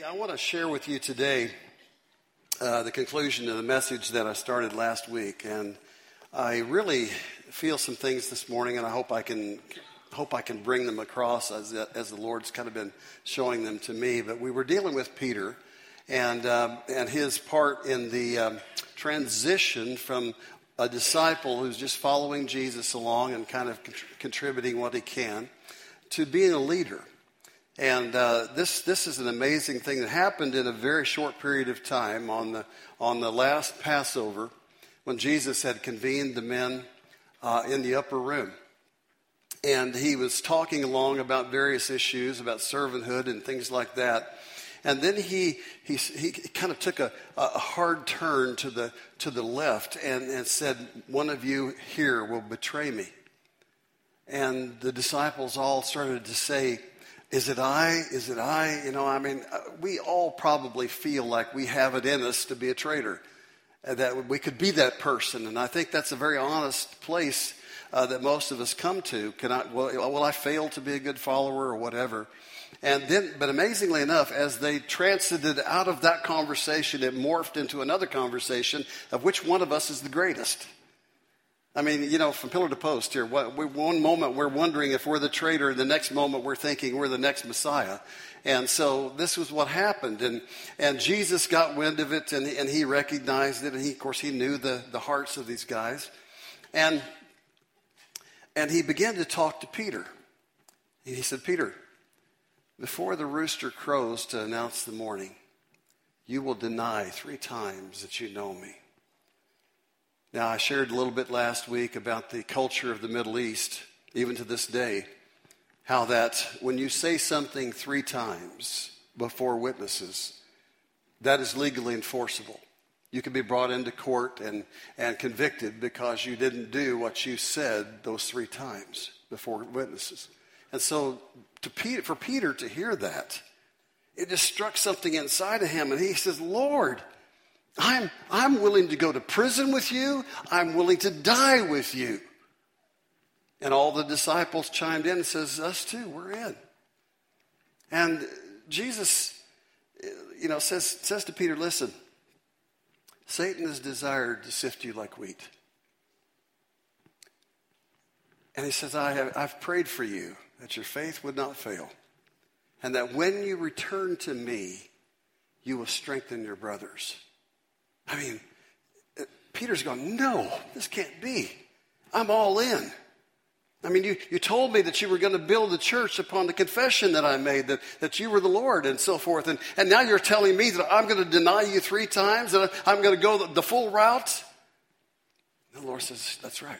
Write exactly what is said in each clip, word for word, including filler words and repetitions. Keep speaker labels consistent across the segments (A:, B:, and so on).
A: I want to share with you today uh, the conclusion of the message that I started last week, and I really feel some things this morning, and I hope I can hope I can bring them across as as the Lord's kind of been showing them to me. But we were dealing with Peter, and um, and his part in the um, transition from a disciple who's just following Jesus along and kind of contr- contributing what he can to being a leader. And uh, this this is an amazing thing that happened in a very short period of time on the on the last Passover, when Jesus had convened the men uh, in the upper room, and he was talking along about various issues about servanthood and things like that. And then he he he kind of took a, a hard turn to the to the left and, and said, "One of you here will betray me." And the disciples all started to say, Is it I? Is it I? You know, I mean, we all probably feel like we have it in us to be a traitor, that we could be that person. And I think that's a very honest place uh, that most of us come to. Can I, will, will I fail to be a good follower or whatever? And then, but amazingly enough, as they transited out of that conversation, it morphed into another conversation of which one of us is the greatest. I mean, you know, from pillar to post here, one moment we're wondering if we're the traitor, the next moment we're thinking we're the next Messiah. And so this was what happened. And and Jesus got wind of it, and, and he recognized it. And he, of course, he knew the, the hearts of these guys. And, and he began to talk to Peter. And he said, "Peter, before the rooster crows to announce the morning, you will deny three times that you know me." Now, I shared a little bit last week about the culture of the Middle East, even to this day, how that when you say something three times before witnesses, that is legally enforceable. You can be brought into court and, and convicted because you didn't do what you said those three times before witnesses. And so to Peter, for Peter to hear that, it just struck something inside of him, and he says, "Lord, I'm I'm willing to go to prison with you. I'm willing to die with you." And all the disciples chimed in and says, "Us too, we're in." And Jesus, you know, says says to Peter, "Listen, Satan has desired to sift you like wheat." And he says, I have, I've prayed for you that your faith would not fail, and that when you return to me, you will strengthen your brothers. I mean, Peter's going, "No, this can't be. I'm all in. I mean, you, you told me that you were going to build the church upon the confession that I made, that, that you were the Lord and so forth. And, and now you're telling me that I'm going to deny you three times, and I'm going to go the, the full route?" And the Lord says, "That's right."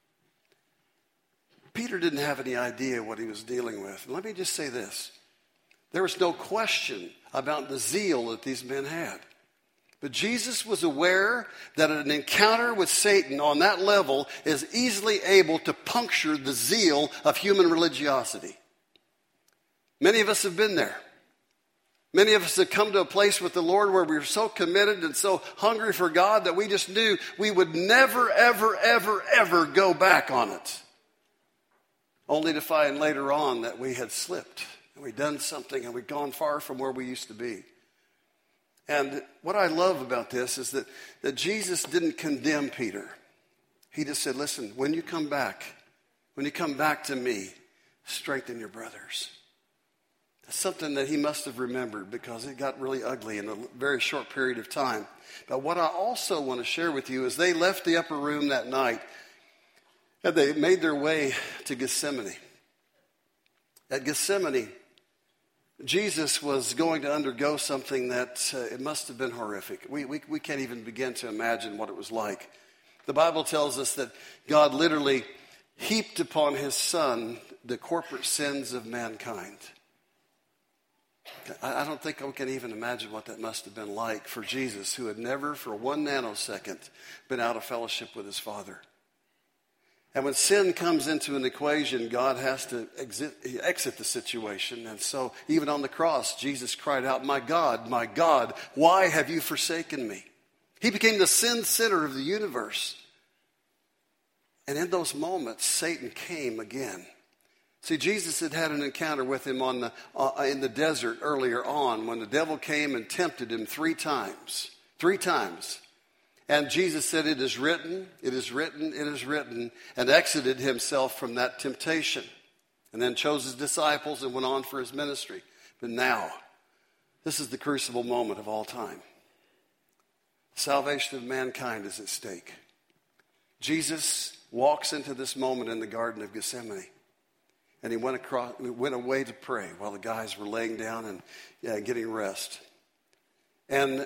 A: Peter didn't have any idea what he was dealing with. And let me just say this. There was no question about the zeal that these men had. But Jesus was aware that an encounter with Satan on that level is easily able to puncture the zeal of human religiosity. Many of us have been there. Many of us have come to a place with the Lord where we were so committed and so hungry for God that we just knew we would never, ever, ever, ever go back on it. Only to find later on that we had slipped and we'd done something and we'd gone far from where we used to be. And what I love about this is that, that Jesus didn't condemn Peter. He just said, "Listen, when you come back, when you come back to me, strengthen your brothers." That's something that he must have remembered because it got really ugly in a very short period of time. But what I also want to share with you is they left the upper room that night and they made their way to Gethsemane. At Gethsemane, Jesus was going to undergo something that uh, it must have been horrific. We, we we can't even begin to imagine what it was like. The Bible tells us that God literally heaped upon his son the corporate sins of mankind. I, I don't think we can even imagine what that must have been like for Jesus, who had never for one nanosecond been out of fellowship with his Father. And when sin comes into an equation, God has to exit, exit the situation. And so even on the cross, Jesus cried out, "My God, my God, why have you forsaken me?" He became the sin center of the universe. And in those moments, Satan came again See, Jesus had had an encounter with him on the, uh, in the desert earlier on when the devil came and tempted him three times. Three times. And Jesus said, it is written, it is written, it is written, and exited himself from that temptation. And then chose his disciples and went on for his ministry. But now, this is the crucible moment of all time. Salvation of mankind is at stake. Jesus walks into this moment in the Garden of Gethsemane. And he went across, went away to pray while the guys were laying down and yeah, getting rest. And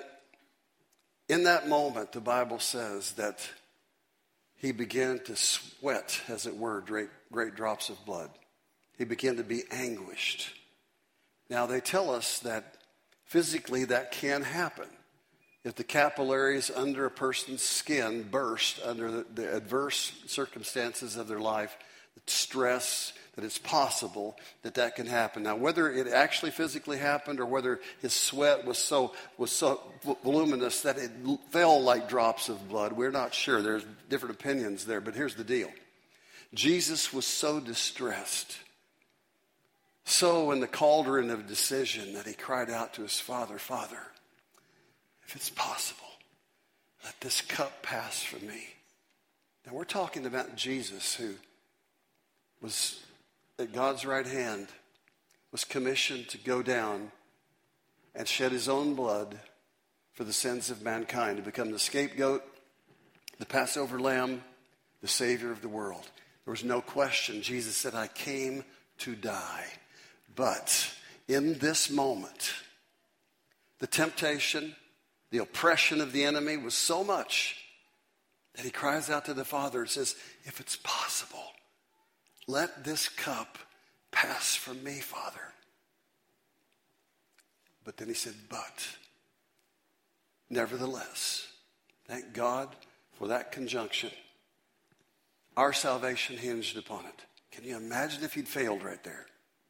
A: in that moment, the Bible says that he began to sweat, as it were, great, great drops of blood. He began to be anguished. Now, they tell us that physically that can happen. If the capillaries under a person's skin burst under the, the adverse circumstances of their life, the stress, that it's possible that that can happen. Now, whether it actually physically happened or whether his sweat was so was so voluminous that it fell like drops of blood, we're not sure. There's different opinions there, but here's the deal. Jesus was so distressed, so in the cauldron of decision, that he cried out to his Father, Father, if it's possible, let this cup pass from me. Now, we're talking about Jesus, who was at God's right hand, was commissioned to go down and shed his own blood for the sins of mankind, to become the scapegoat, the Passover lamb, the Savior of the world. There was no question. Jesus said, I came to die. But in this moment, the temptation, the oppression of the enemy was so much that he cries out to the Father and says, if it's possible, let this cup pass from me, Father. But then he said, but, nevertheless, thank God for that conjunction. Our salvation hinged upon it. Can you imagine if he'd failed right there?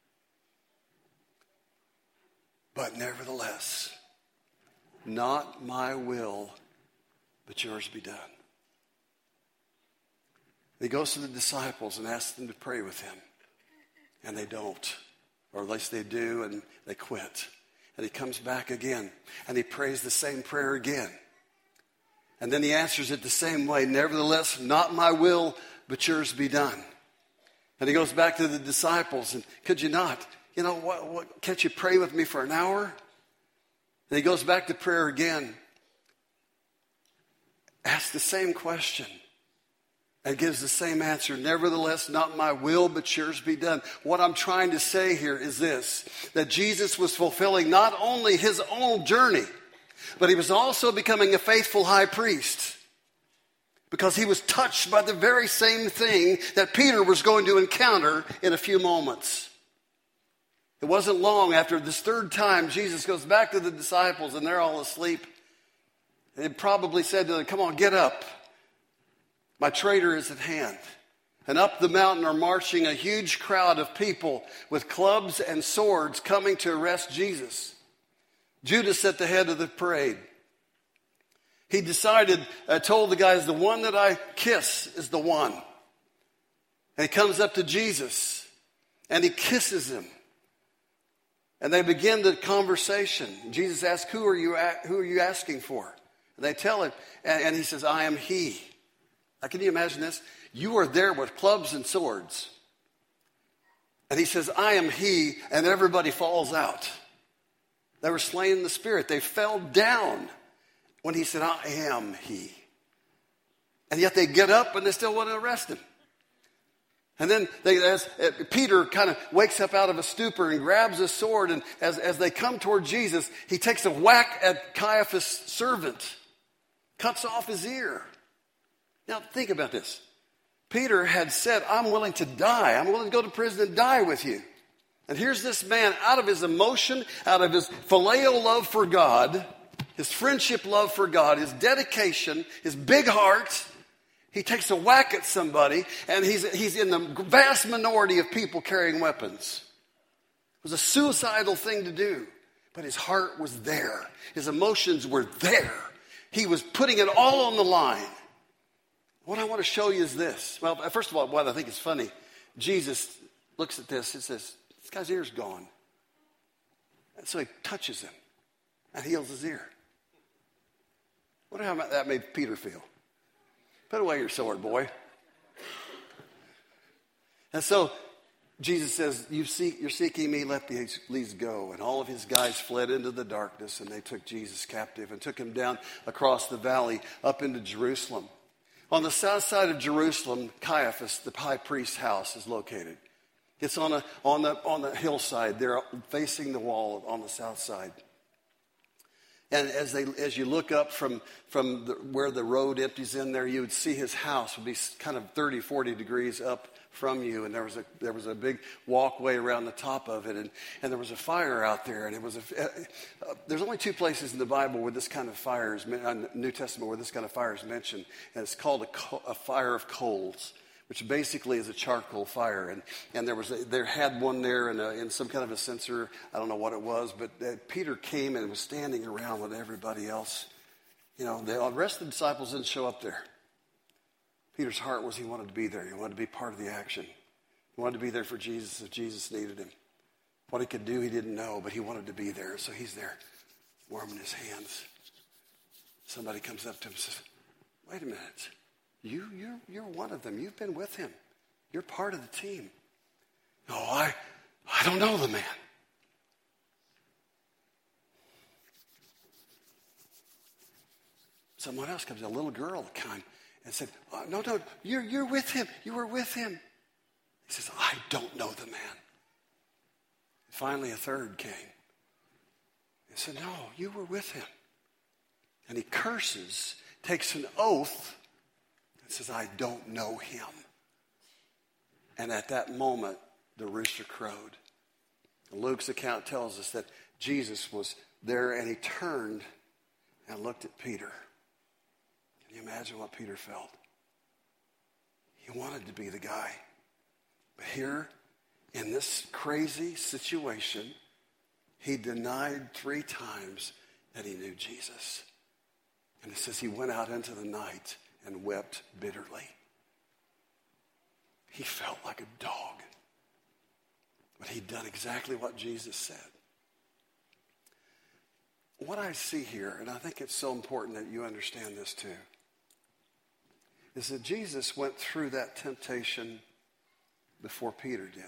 A: But nevertheless, not my will, but yours be done. He goes to the disciples and asks them to pray with him. And they don't. Or at least they do, and they quit. And he comes back again. And he prays the same prayer again. And then he answers it the same way. Nevertheless, not my will, but yours be done. And he goes back to the disciples. And could you not? You know, what, what, can't you pray with me for an hour? And he goes back to prayer again. Asks the same question. And gives the same answer. Nevertheless, not my will, but yours be done. What I'm trying to say here is this. That Jesus was fulfilling not only his own journey, but he was also becoming a faithful high priest. Because he was touched by the very same thing that Peter was going to encounter in a few moments. It wasn't long after this third time, Jesus goes back to the disciples and they're all asleep. And he probably said to them, come on, get up. My traitor is at hand. And up the mountain are marching a huge crowd of people with clubs and swords coming to arrest Jesus. Judas at the head of the parade. He decided, uh, told the guys, the one that I kiss is the one. And he comes up to Jesus and he kisses him. And they begin the conversation. Jesus asks, who are you, a- who are you asking for? And they tell him, and, and he says, I am he. Now, can you imagine this? You are there with clubs and swords. And he says, I am he, and everybody falls out. They were slain in the spirit. They fell down when he said, I am he. And yet they get up and they still want to arrest him. And then they, as, uh, Peter kind of wakes up out of a stupor and grabs a sword. And as, as they come toward Jesus, he takes a whack at Caiaphas' servant, cuts off his ear. Now, think about this. Peter had said, I'm willing to die. I'm willing to go to prison and die with you. And here's this man, out of his emotion, out of his phileo love for God, his friendship love for God, his dedication, his big heart, he takes a whack at somebody, and he's, he's in the vast minority of people carrying weapons. It was a suicidal thing to do, but his heart was there. His emotions were there. He was putting it all on the line. What I want to show you is this. Well, first of all, what I think is funny, Jesus looks at this and says, this guy's ear's gone. And so he touches him and heals his ear. Wonder how that made Peter feel. Put away your sword, boy. And so Jesus says, you seek, you're seeking me, let these go. And all of his guys fled into the darkness, and they took Jesus captive and took him down across the valley up into Jerusalem. On the south side of Jerusalem, Caiaphas, the high priest's house, is located. It's on, a, on, the, on the hillside. They're facing the wall on the south side. And as they, as you look up from, from the, where the road empties in there, you would see his house would be kind of thirty, forty degrees up from you. And there was a, there was a big walkway around the top of it. And, and there was a fire out there. And it was a, uh, there's only two places in the Bible where this kind of fire is, uh, New Testament, where this kind of fire is mentioned. And it's called a, co- a fire of coals, which basically is a charcoal fire. And, and there was a, there had one there in, a, in some kind of a censer. I don't know what it was, but uh, Peter came and was standing around with everybody else. You know, the rest of the disciples didn't show up there. Peter's heart was he wanted to be there. He wanted to be part of the action. He wanted to be there for Jesus if Jesus needed him. What he could do, he didn't know, but he wanted to be there. So he's there, warming his hands. Somebody comes up to him and says, wait a minute. You, you're, you're one of them. You've been with him. You're part of the team. No, I, I don't know the man. Someone else comes, a little girl came and said, oh, no, no, you're, you're with him. You were with him. He says, I don't know the man. Finally, a third came and said, no, you were with him. And he curses, takes an oath, and says, I don't know him. And at that moment, the rooster crowed. And Luke's account tells us that Jesus was there and he turned and looked at Peter. Can you imagine what Peter felt? He wanted to be the guy. But here, in this crazy situation, he denied three times that he knew Jesus. And it says he went out into the night and wept bitterly. He felt like a dog. But he'd done exactly what Jesus said. What I see here, and I think it's so important that you understand this too, is that Jesus went through that temptation before Peter did.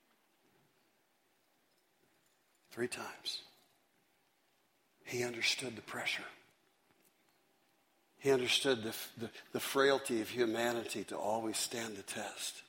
A: Three times. He understood the pressure. He understood the, the, the frailty of humanity to always stand the test.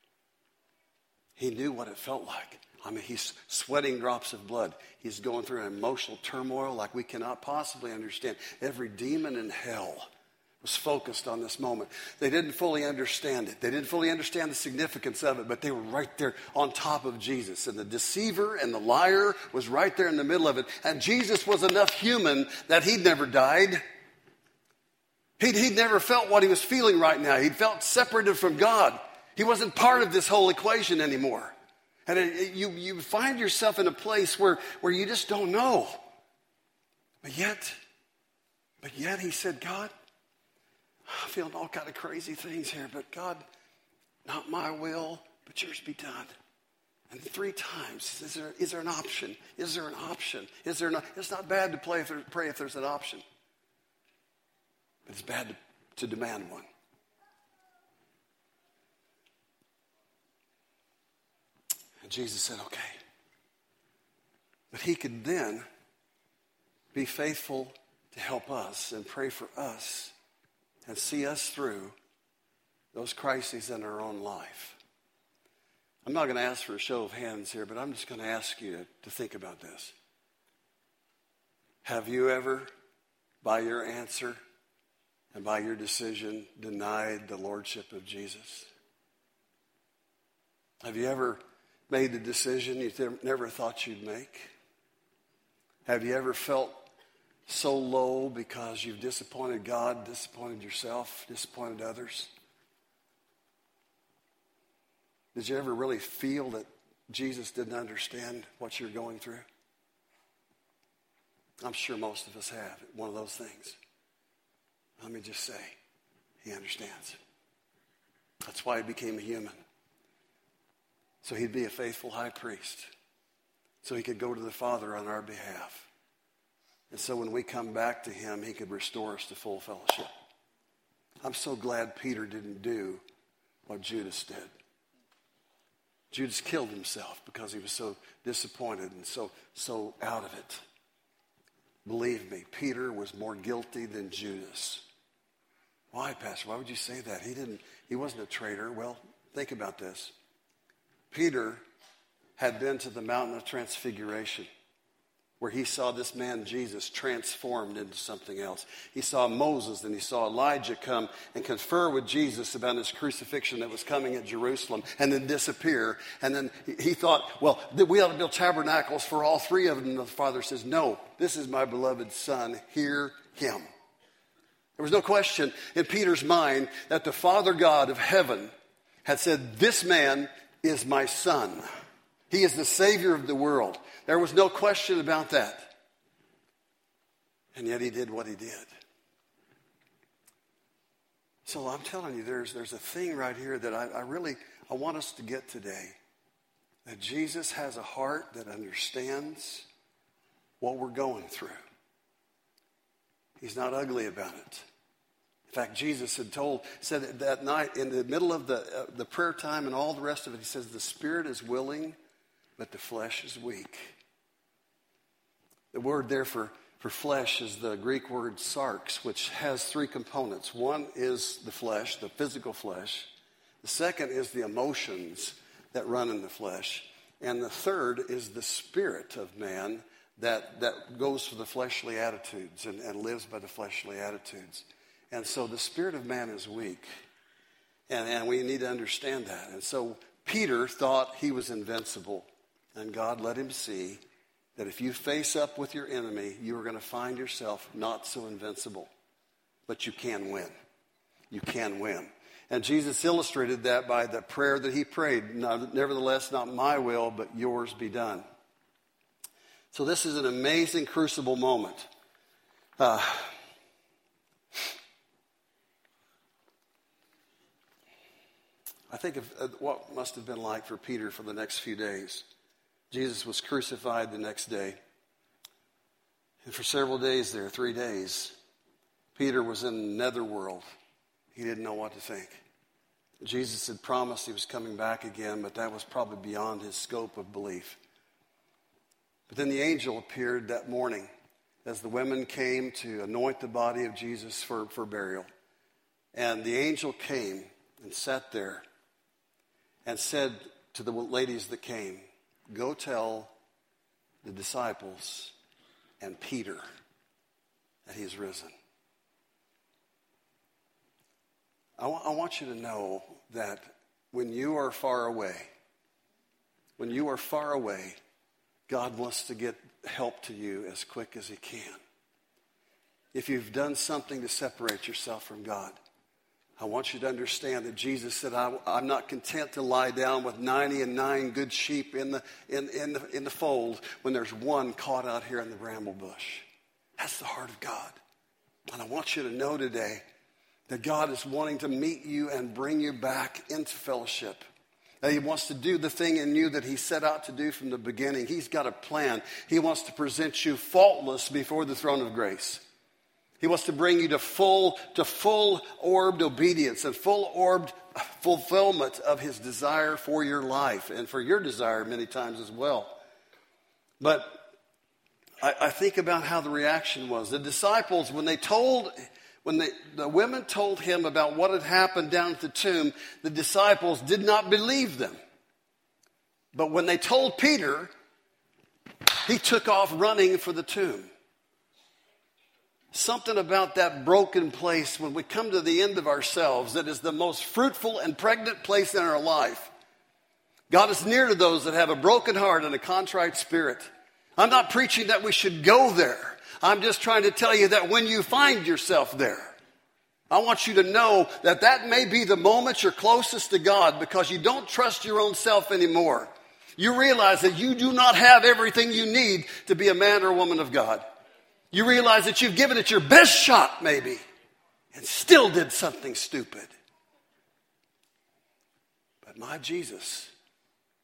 A: He knew what it felt like. I mean, he's sweating drops of blood. He's going through an emotional turmoil like we cannot possibly understand. Every demon in hell was focused on this moment. They didn't fully understand it. They didn't fully understand the significance of it, but they were right there on top of Jesus. And the deceiver and the liar was right there in the middle of it. And Jesus was enough human that he'd never died. He'd, he'd never felt what he was feeling right now. He'd felt separated from God. He wasn't part of this whole equation anymore. And it, it, you, you find yourself in a place where, where you just don't know. But yet, but yet he said, God, I'm feeling all kind of crazy things here, but God, not my will, but yours be done. And three times, is there, is there an option? Is there an option? Is there not? It's not bad to play if there, pray if there's an option. But it's bad to, to demand one. And Jesus said, okay. But he could then be faithful to help us and pray for us and see us through those crises in our own life. I'm not going to ask for a show of hands here, but I'm just going to ask you to, to think about this. Have you ever, by your answer and by your decision, denied the lordship of Jesus? Have you ever made the decision you never thought you'd make? Have you ever felt so low because you've disappointed God, disappointed yourself, disappointed others? Did you ever really feel that Jesus didn't understand what you're going through? I'm sure most of us have one of those things. Let me just say, he understands. That's why he became a human. so he'd be a faithful high priest, so he could go to the Father on our behalf. And so when we come back to him, he could restore us to full fellowship. I'm so glad Peter didn't do what Judas did. Judas killed himself because he was so disappointed and so, so out of it. Believe me, Peter was more guilty than Judas. Why, Pastor? Why would you say that? He didn't, he wasn't a traitor. Well, think about this. Peter had been to the mountain of transfiguration, where he saw this man Jesus transformed into something else. He saw Moses and he saw Elijah come and confer with Jesus about his crucifixion that was coming at Jerusalem and then disappear. And then he thought, well, we ought to build tabernacles for all three of them. And the Father says, no, this is my beloved Son. Hear him. There was no question in Peter's mind that the Father God of heaven had said, this man is my Son. He is the Savior of the world. There was no question about that. And yet he did what he did. So I'm telling you, there's, there's a thing right here that I, I really, I want us to get today. That Jesus has a heart that understands what we're going through. He's not ugly about it. In fact, Jesus had told, said that night in the middle of the, uh, the prayer time and all the rest of it, he says, the spirit is willing, but the flesh is weak. The word there for, for flesh is the Greek word sarx, which has three components. One is the flesh, the physical flesh. The second is the emotions that run in the flesh. And the third is the spirit of man that, that goes for the fleshly attitudes and, and lives by the fleshly attitudes. And so the spirit of man is weak. And, and we need to understand that. And so Peter thought he was invincible. And God let him see that if you face up with your enemy, you are going to find yourself not so invincible. But you can win. You can win. And Jesus illustrated that by the prayer that he prayed. Nevertheless, not my will, but yours be done. So this is an amazing crucible moment. Uh, I think of what must have been like for Peter for the next few days. Jesus was crucified the next day. And for several days there, three days, Peter was in the netherworld. He didn't know what to think. Jesus had promised he was coming back again, but that was probably beyond his scope of belief. But then the angel appeared that morning as the women came to anoint the body of Jesus for, for burial. And the angel came and sat there and said to the ladies that came, go tell the disciples and Peter that he is risen. I, w- I want you to know that when you are far away, when you are far away, God wants to get help to you as quick as he can. If you've done something to separate yourself from God, I want you to understand that Jesus said, I, I'm not content to lie down with ninety and nine good sheep in the, in, in, the, in the fold when there's one caught out here in the bramble bush. That's the heart of God. And I want you to know today that God is wanting to meet you and bring you back into fellowship. That he wants to do the thing in you that he set out to do from the beginning. He's got a plan. He wants to present you faultless before the throne of grace. He wants to bring you to full, to full orbed obedience and full orbed fulfillment of his desire for your life and for your desire many times as well. But I, I think about how the reaction was. The disciples, when they told, when they, the women told him about what had happened down at the tomb, the disciples did not believe them. But when they told Peter, he took off running for the tomb. Something about that broken place when we come to the end of ourselves that is the most fruitful and pregnant place in our life. God is near to those that have a broken heart and a contrite spirit. I'm not preaching that we should go there. I'm just trying to tell you that when you find yourself there, I want you to know that that may be the moment you're closest to God because you don't trust your own self anymore. You realize that you do not have everything you need to be a man or a woman of God. You realize that you've given it your best shot, maybe, and still did something stupid. But my Jesus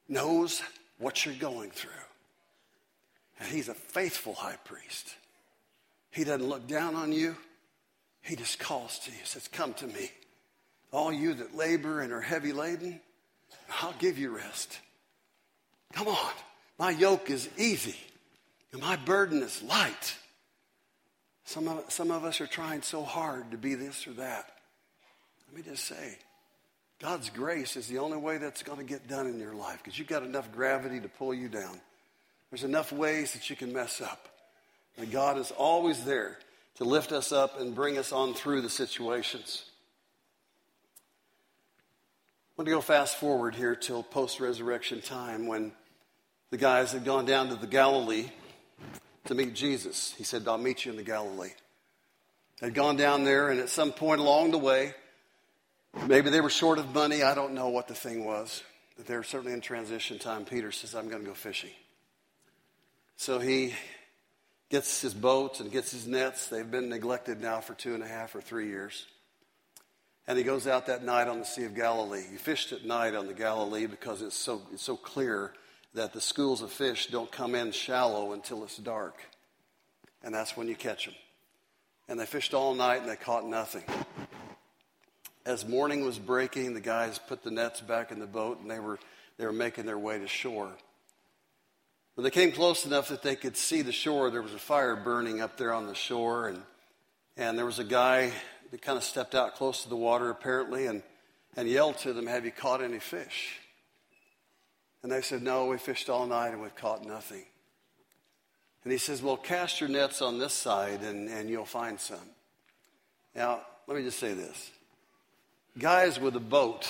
A: knows what you're going through. And he's a faithful high priest. He doesn't look down on you. He just calls to you, says, come to me. All you that labor and are heavy laden, I'll give you rest. Come on. My yoke is easy and my burden is light. Some of, some of us are trying so hard to be this or that. Let me just say, God's grace is the only way that's going to get done in your life, because you've got enough gravity to pull you down. There's enough ways that you can mess up. And God is always there to lift us up and bring us on through the situations. I'm going to go fast forward here till post-resurrection time, when the guys had gone down to the Galilee to meet Jesus. He said, I'll meet you in the Galilee. They'd gone down there, and at some point along the way, maybe they were short of money. I don't know what the thing was. But they were certainly in transition time. Peter says, I'm going to go fishing. So he gets his boats and gets his nets. They've been neglected now for two and a half or three years. And he goes out that night on the Sea of Galilee. He fished at night on the Galilee because it's so it's so clear that the schools of fish don't come in shallow until it's dark. And that's when you catch them. And they fished all night and they caught nothing. As morning was breaking, the guys put the nets back in the boat and they were they were making their way to shore. When they came close enough that they could see the shore, there was a fire burning up there on the shore, and and there was a guy that kind of stepped out close to the water apparently and, and yelled to them, have you caught any fish? And they said, no, we fished all night and we've caught nothing. And he says, well, cast your nets on this side and, and you'll find some. Now, let me just say this. Guys with a boat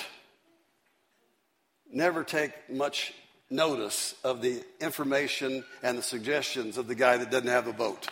A: never take much notice of the information and the suggestions of the guy that doesn't have a boat.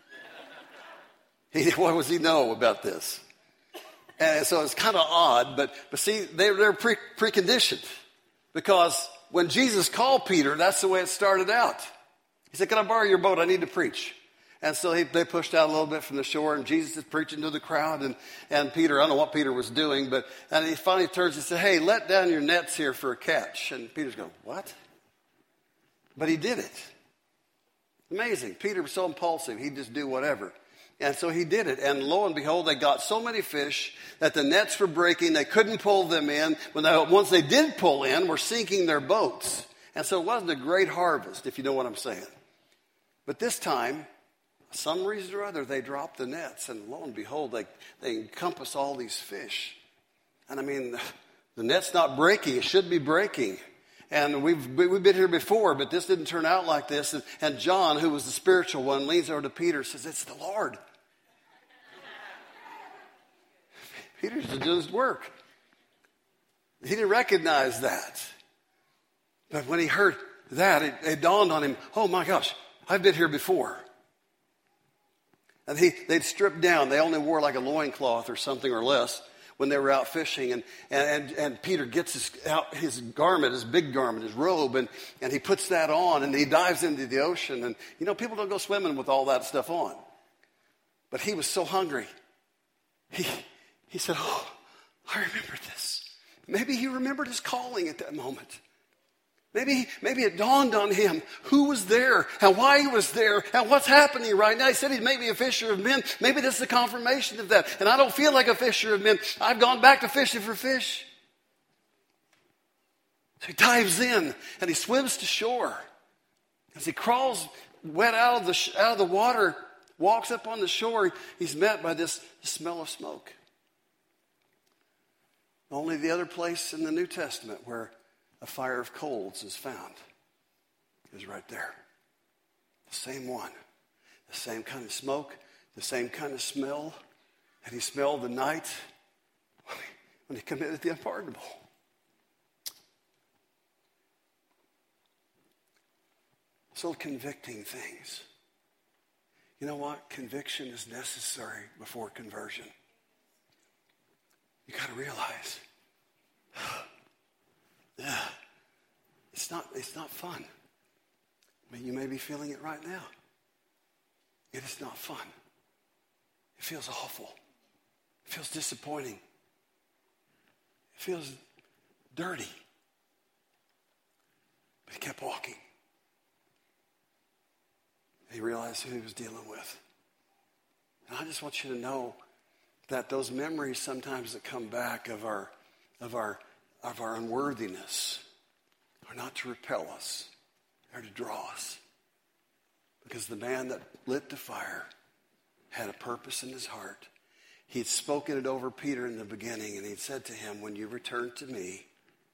A: He, what does he know about this? And so it's kind of odd, but, but see, they, they're pre, preconditioned. Because when Jesus called Peter, that's the way it started out. He said, can I borrow your boat? I need to preach. And so he, they pushed out a little bit from the shore, and Jesus is preaching to the crowd. And, and Peter, I don't know what Peter was doing, but and he finally turns and says, hey, let down your nets here for a catch. And Peter's going, what? But he did it. Amazing. Peter was so impulsive, he'd just do whatever. And so he did it. And lo and behold, they got so many fish that the nets were breaking. They couldn't pull them in. When they, once they did pull in, were sinking their boats. And so it wasn't a great harvest, if you know what I'm saying. But this time, for some reason or other, they dropped the nets. And lo and behold, they, they encompass all these fish. And I mean, the net's not breaking. It should be breaking. And we've, we've been here before, but this didn't turn out like this. And, and John, who was the spiritual one, leans over to Peter and says, it's the Lord. Peter's just doing his work. He didn't recognize that. But when he heard that, it, it dawned on him, oh my gosh, I've been here before. And he, they'd stripped down. They only wore like a loincloth or something or less when they were out fishing. And, and, and Peter gets his, out, his garment, his big garment, his robe, and, and he puts that on and he dives into the ocean. And, you know, people don't go swimming with all that stuff on. But he was so hungry. He, he said, oh, I remember this. Maybe he remembered his calling at that moment. Maybe, maybe it dawned on him who was there and why he was there and what's happening right now. He said he may be a fisher of men. Maybe this is a confirmation of that. And I don't feel like a fisher of men. I've gone back to fishing for fish. So he dives in and he swims to shore. As he crawls wet out of the, out of the water, walks up on the shore, he's met by this smell of smoke. Only the other place in the New Testament where a fire of coals is found is right there. The same one. The same kind of smoke. The same kind of smell. And he smelled the night when he committed the unpardonable. So convicting things. You know what? Conviction is necessary before conversion. You got to realize, yeah, it's not, it's not fun. I mean, you may be feeling it right now. It is not fun. It feels awful. It feels disappointing. It feels dirty. But he kept walking. He realized who he was dealing with. And I just want you to know that those memories sometimes that come back of our of our of our unworthiness are not to repel us, they're to draw us. Because the man that lit the fire had a purpose in his heart. He had spoken it over Peter in the beginning, and he'd said to him, when you return to me,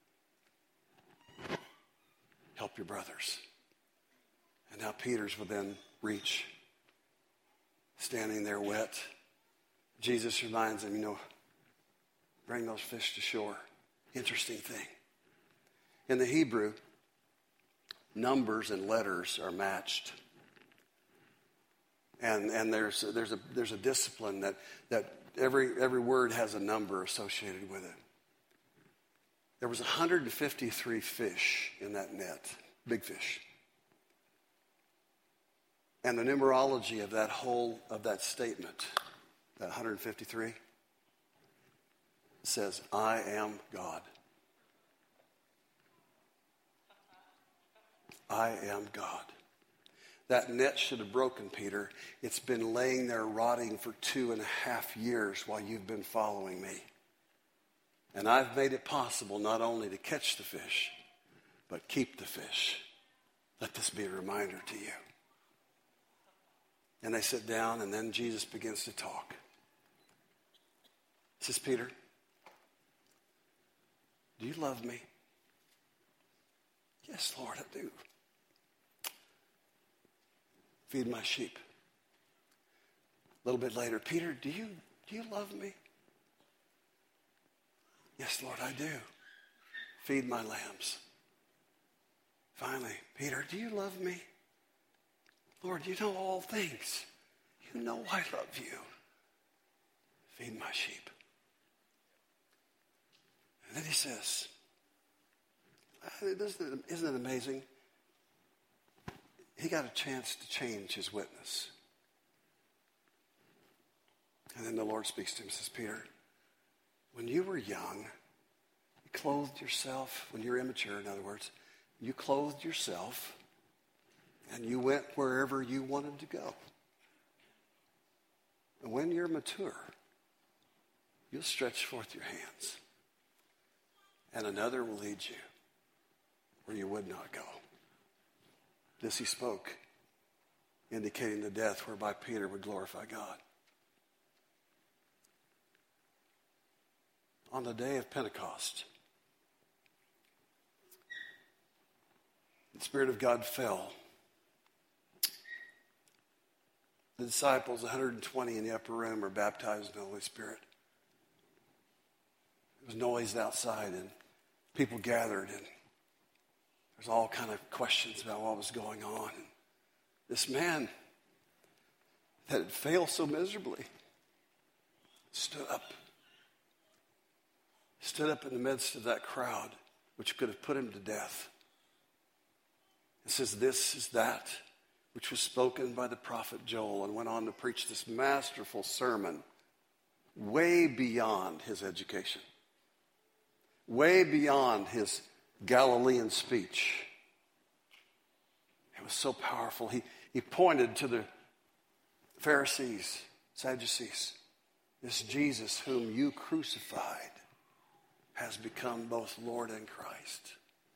A: help your brothers. And now Peter's within reach, standing there wet. Jesus reminds him, you know, bring those fish to shore. Interesting thing. In the Hebrew, numbers and letters are matched. And and there's there's a there's a discipline that that every every word has a number associated with it. There was one hundred fifty-three fish in that net, big fish. And the numerology of that whole of that statement, that one hundred fifty-three, says, I am God. I am God. That net should have broken, Peter. It's been laying there rotting for two and a half years while you've been following me. And I've made it possible not only to catch the fish, but keep the fish. Let this be a reminder to you. And they sit down, and then Jesus begins to talk. He says, Peter, do you love me? Yes, Lord, I do. Feed my sheep. A little bit later, Peter, do you, do you love me? Yes, Lord, I do. Feed my lambs. Finally, Peter, do you love me? Lord, you know all things. You know I love you. Feed my sheep. And then he says, isn't it amazing? He got a chance to change his witness. And then the Lord speaks to him and says, Peter, when you were young, you clothed yourself, when you were immature, in other words, you clothed yourself and you went wherever you wanted to go. And when you're mature, you'll stretch forth your hands and another will lead you where you would not go. This he spoke, indicating the death whereby Peter would glorify God. On the day of Pentecost, the Spirit of God fell. The disciples, one hundred twenty in the upper room, were baptized in the Holy Spirit. There was noise outside and people gathered, and there's all kind of questions about what was going on. And this man that had failed so miserably stood up. Stood up in the midst of that crowd, which could have put him to death. It says, this is that which was spoken by the prophet Joel, and went on to preach this masterful sermon way beyond his education, way beyond his Galilean speech. It was so powerful. He, he pointed to the Pharisees, Sadducees. This Jesus whom you crucified has become both Lord and Christ.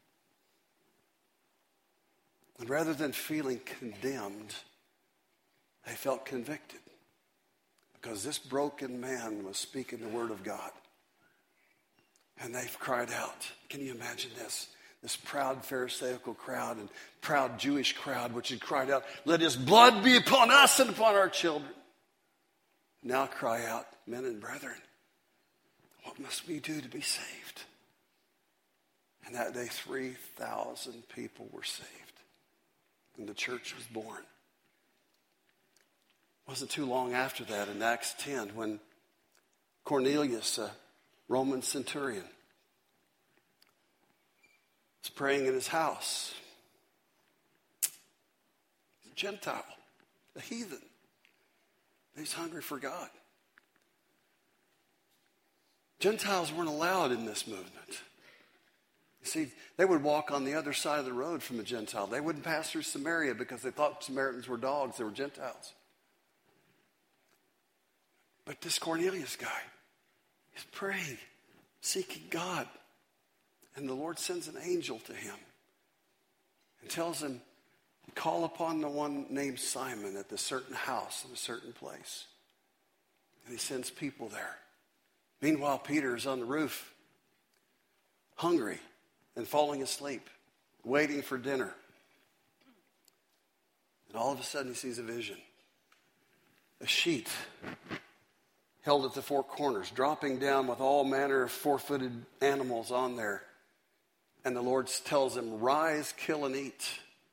A: And rather than feeling condemned, they felt convicted. Because this broken man was speaking the word of God. And they've cried out. Can you imagine this? This proud Pharisaical crowd and proud Jewish crowd which had cried out, let his blood be upon us and upon our children. Now cry out, men and brethren, what must we do to be saved? And that day, three thousand people were saved. And the church was born. It wasn't too long after that, in Acts ten, when Cornelius, a Roman centurion, was praying in his house. He's a Gentile, a heathen. He's hungry for God. Gentiles weren't allowed in this movement. See, they would walk on the other side of the road from the Gentile. They wouldn't pass through Samaria because they thought Samaritans were dogs. They were Gentiles. But this Cornelius guy, he's praying, seeking God. And the Lord sends an angel to him and tells him, call upon the one named Simon at the certain house in a certain place. And he sends people there. Meanwhile, Peter is on the roof, hungry and falling asleep, waiting for dinner. And all of a sudden he sees a vision. A sheet held at the four corners, dropping down with all manner of four-footed animals on there. And the Lord tells him, rise, kill, and eat.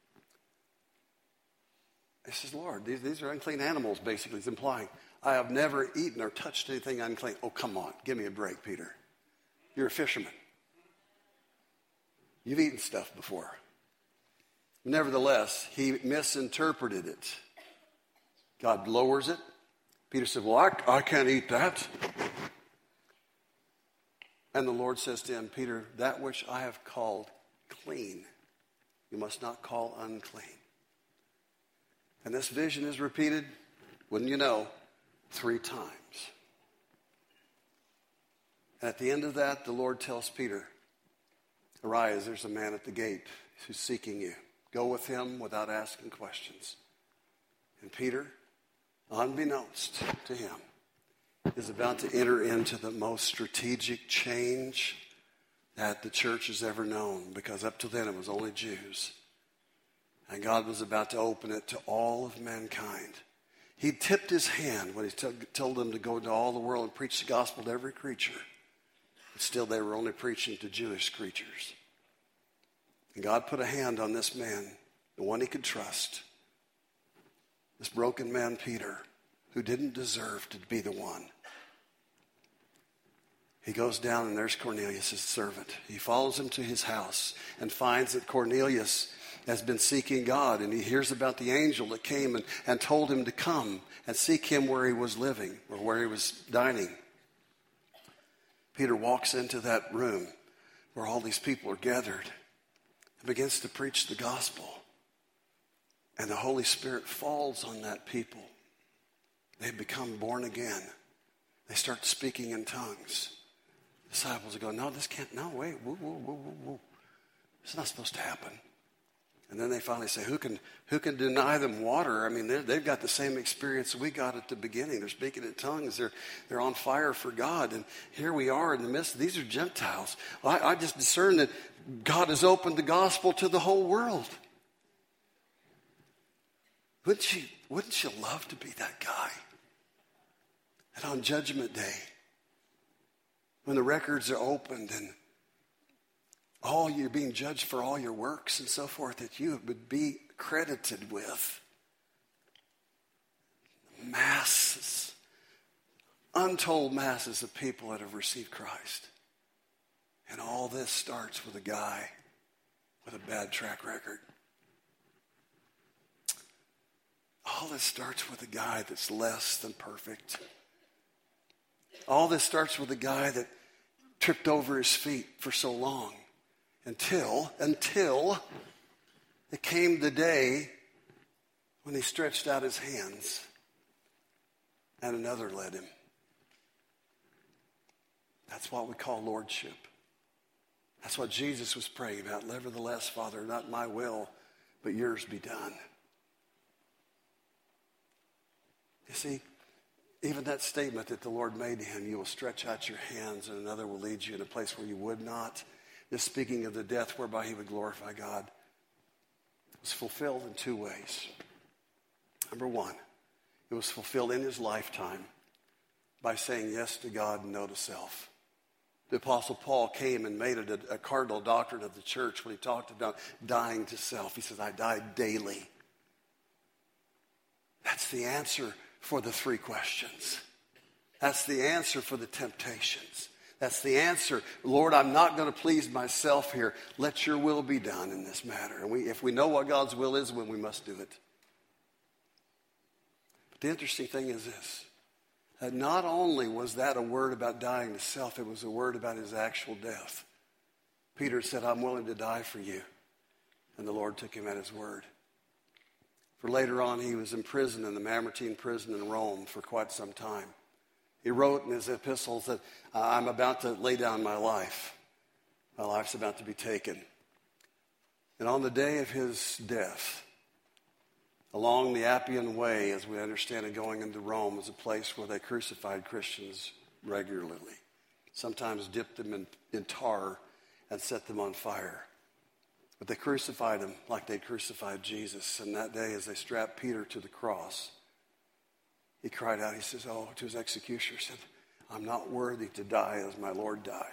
A: He says, Lord, these, these are unclean animals, basically. He's implying, I have never eaten or touched anything unclean. Oh, come on. Give me a break, Peter. You're a fisherman. You've eaten stuff before. Nevertheless, he misinterpreted it. God lowers it. Peter said, well, I, I can't eat that. And the Lord says to him, Peter, that which I have called clean, you must not call unclean. And this vision is repeated, wouldn't you know, three times. And at the end of that, the Lord tells Peter, arise, there's a man at the gate who's seeking you. Go with him without asking questions. And Peter, unbeknownst to him, is about to enter into the most strategic change that the church has ever known, because up to then it was only Jews. And God was about to open it to all of mankind. He tipped his hand when he t- told them to go to all the world and preach the gospel to every creature. But still they were only preaching to Jewish creatures. And God put a hand on this man, the one he could trust. This broken man, Peter, who didn't deserve to be the one. He goes down and there's Cornelius, his servant. He follows him to his house and finds that Cornelius has been seeking God. And he hears about the angel that came and, and told him to come and seek him where he was living or where he was dining. Peter walks into that room where all these people are gathered and begins to preach the gospel. And the Holy Spirit falls on that people. They become born again. They start speaking in tongues. Disciples go, no, this can't, no, wait, whoa, whoa, whoa, whoa, whoa. It's not supposed to happen. And then they finally say, who can who can deny them water? I mean, they've got the same experience we got at the beginning. They're speaking in tongues. They're they're on fire for God. And here we are in the midst. These are Gentiles. I, I just discern that God has opened the gospel to the whole world. Wouldn't you, wouldn't you love to be that guy? And on Judgment Day, when the records are opened and all you're being judged for all your works and so forth, that you would be credited with masses, untold masses of people that have received Christ. And all this starts with a guy with a bad track record. All this starts with a guy that's less than perfect. All this starts with a guy that tripped over his feet for so long. Until, until it came the day when he stretched out his hands and another led him. That's what we call lordship. That's what Jesus was praying about. Nevertheless, Father, not my will, but yours be done. You see, even that statement that the Lord made to him, you will stretch out your hands and another will lead you in a place where you would not. This speaking of the death whereby he would glorify God was fulfilled in two ways. Number one, it was fulfilled in his lifetime by saying yes to God and no to self. The Apostle Paul came and made it a, a cardinal doctrine of the church when he talked about dying to self. He says, I die daily. That's the answer for the three questions. That's the answer for the temptations. That's the answer. Lord, I'm not going to please myself here. Let your will be done in this matter. And we, if we know what God's will is, when we must do it. But the interesting thing is this. That not only was that a word about dying to self, it was a word about his actual death. Peter said, I'm willing to die for you. And the Lord took him at his word. For later on, he was imprisoned in the Mamertine prison in Rome for quite some time. He wrote in his epistles that I'm about to lay down my life. My life's about to be taken. And on the day of his death, along the Appian Way, as we understand it, going into Rome, was a place where they crucified Christians regularly. Sometimes dipped them in, in tar and set them on fire. But they crucified him like they crucified Jesus. And that day, as they strapped Peter to the cross, he cried out, he says, oh, to his executioner, said, I'm not worthy to die as my Lord died.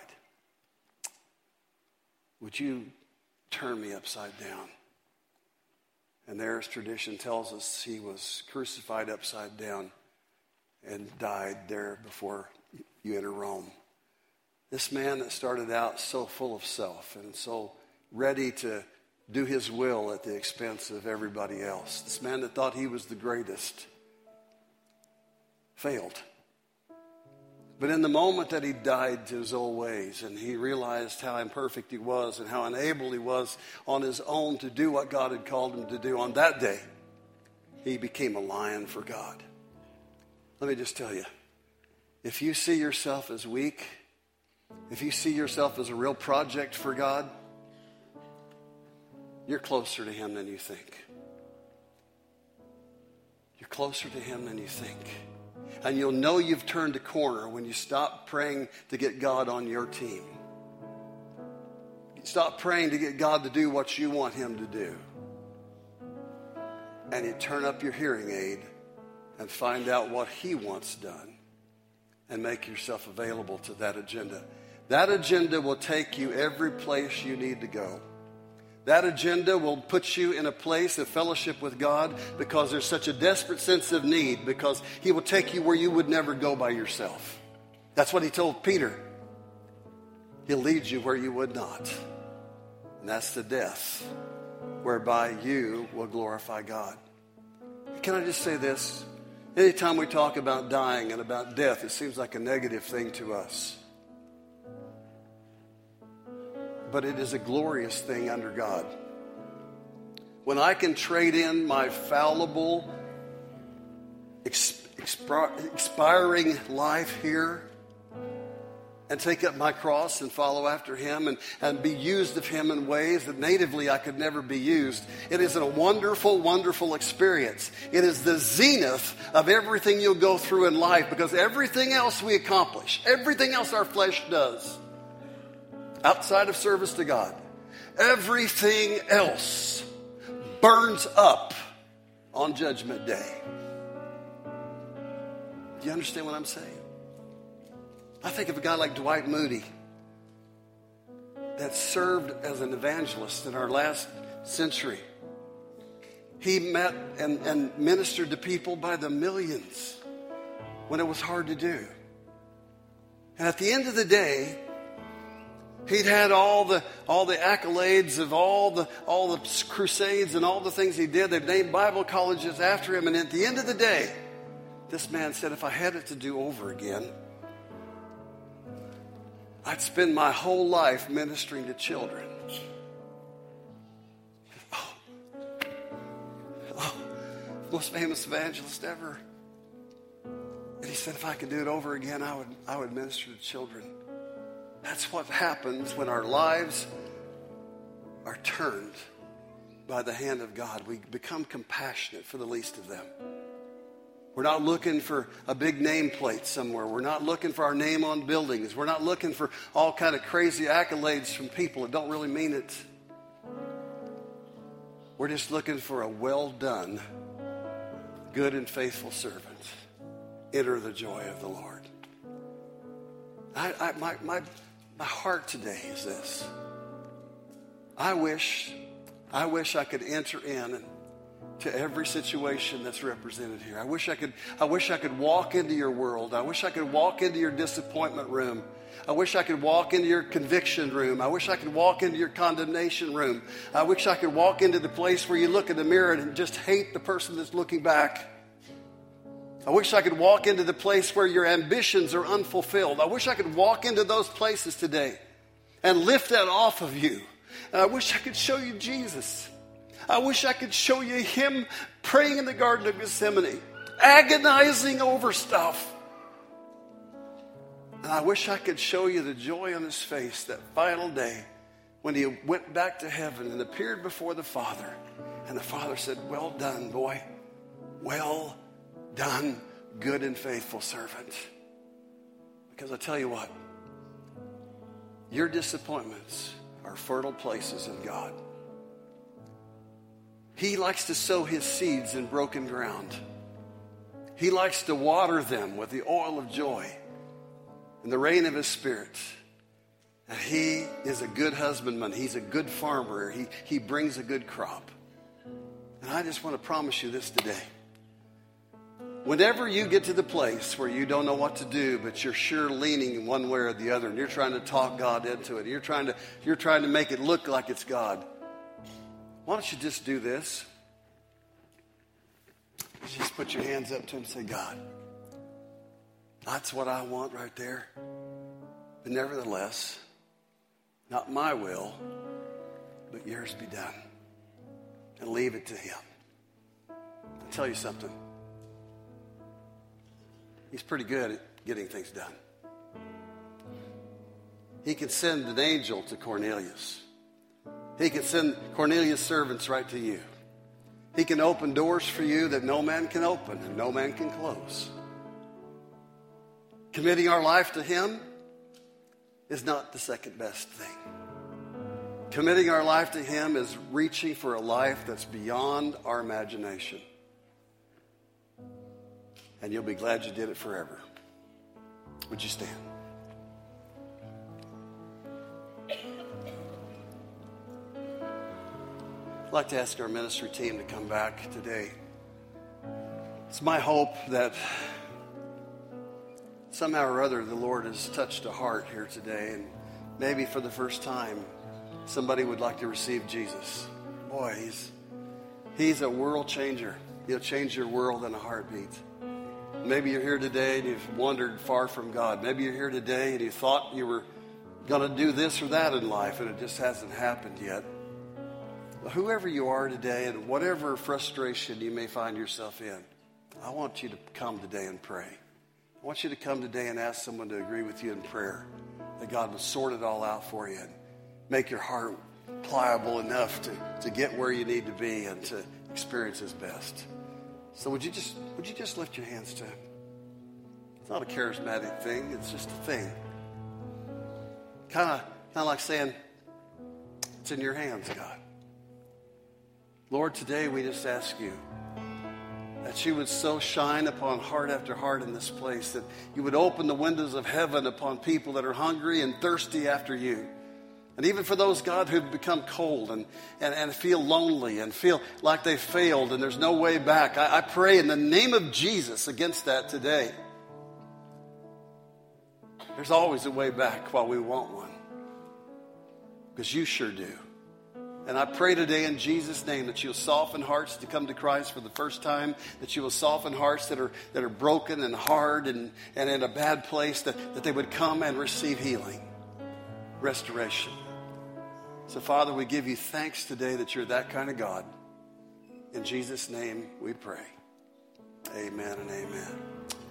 A: Would you turn me upside down? And there, as tradition tells us, he was crucified upside down and died there before you enter Rome. This man that started out so full of self and so ready to do his will at the expense of everybody else. This man that thought he was the greatest failed. But in the moment that he died to his old ways and he realized how imperfect he was and how unable he was on his own to do what God had called him to do, on that day, he became a lion for God. Let me just tell you, if you see yourself as weak, if you see yourself as a real project for God, you're closer to him than you think. You're closer to him than you think. And you'll know you've turned a corner when you stop praying to get God on your team. Stop praying to get God to do what you want him to do. And you turn up your hearing aid and find out what he wants done and make yourself available to that agenda. That agenda will take you every place you need to go. That agenda will put you in a place of fellowship with God because there's such a desperate sense of need, because he will take you where you would never go by yourself. That's what he told Peter. He'll lead you where you would not. And that's the death whereby you will glorify God. Can I just say this? Anytime we talk about dying and about death, it seems like a negative thing to us. But it is a glorious thing under God. When I can trade in my fallible, exp- expiring life here and take up my cross and follow after him and, and be used of him in ways that natively I could never be used, it is a wonderful, wonderful experience. It is the zenith of everything you'll go through in life, because everything else we accomplish, everything else our flesh does, outside of service to God, everything else burns up on Judgment Day. Do you understand what I'm saying? I think of a guy like Dwight Moody that served as an evangelist in our last century. He met and, and ministered to people by the millions when it was hard to do. And at the end of the day, he'd had all the all the accolades of all the all the crusades and all the things he did. They've named Bible colleges after him. And at the end of the day, this man said, if I had it to do over again, I'd spend my whole life ministering to children. Oh, oh, most famous evangelist ever. And he said, if I could do it over again, I would I would minister to children. That's what happens when our lives are turned by the hand of God. We become compassionate for the least of them. We're not looking for a big nameplate somewhere. We're not looking for our name on buildings. We're not looking for all kind of crazy accolades from people that don't really mean it. We're just looking for a well done, good and faithful servant. Enter the joy of the Lord. I, I, my, my, my heart today is this. I wish, I wish I could enter in to every situation that's represented here. I wish I could, I wish I could walk into your world. I wish I could walk into your disappointment room. I wish I could walk into your conviction room. I wish I could walk into your condemnation room. I wish I could walk into the place where you look in the mirror and just hate the person that's looking back. I wish I could walk into the place where your ambitions are unfulfilled. I wish I could walk into those places today and lift that off of you. And I wish I could show you Jesus. I wish I could show you him praying in the Garden of Gethsemane, agonizing over stuff. And I wish I could show you the joy on his face that final day when he went back to heaven and appeared before the Father. And the Father said, well done, boy. Well done, good and faithful servant. Because I tell you what, your disappointments are fertile places in God. He likes to sow his seeds in broken ground. He likes to water them with the oil of joy and the rain of his Spirit. And he is a good husbandman. He's a good farmer. He, he brings a good crop. And I just want to promise you this today. Whenever you get to the place where you don't know what to do, but you're sure leaning one way or the other, and you're trying to talk God into it, you're trying to, you're trying to make it look like it's God, why don't you just do this? Just put your hands up to him and say, God, that's what I want right there. But nevertheless, not my will, but yours be done. And leave it to him. I'll tell you something. He's pretty good at getting things done. He can send an angel to Cornelius. He can send Cornelius' servants right to you. He can open doors for you that no man can open and no man can close. Committing our life to him is not the second best thing. Committing our life to him is reaching for a life that's beyond our imagination. And you'll be glad you did it forever. Would you stand? I'd like to ask our ministry team to come back today. It's my hope that somehow or other the Lord has touched a heart here today, and maybe for the first time somebody would like to receive Jesus. Boy, he's he's a world changer. He'll change your world in a heartbeat. Maybe you're here today and you've wandered far from God. Maybe you're here today and you thought you were going to do this or that in life and it just hasn't happened yet. But whoever you are today and whatever frustration you may find yourself in, I want you to come today and pray. I want you to come today and ask someone to agree with you in prayer, that God will sort it all out for you and make your heart pliable enough to, to get where you need to be and to experience his best. So would you just would you just lift your hands to him? It's not a charismatic thing, it's just a thing. Kind of kind of like saying, it's in your hands, God. Lord, today we just ask you that you would so shine upon heart after heart in this place, that you would open the windows of heaven upon people that are hungry and thirsty after you. And even for those, God, who've become cold and, and, and feel lonely and feel like they failed and there's no way back, I, I pray in the name of Jesus against that today. There's always a way back while we want one, because you sure do. And I pray today in Jesus' name that you'll soften hearts to come to Christ for the first time, that you will soften hearts that are that are broken and hard and, and in a bad place, that, that they would come and receive healing, restoration. So, Father, we give you thanks today that you're that kind of God. In Jesus' name we pray. Amen and amen.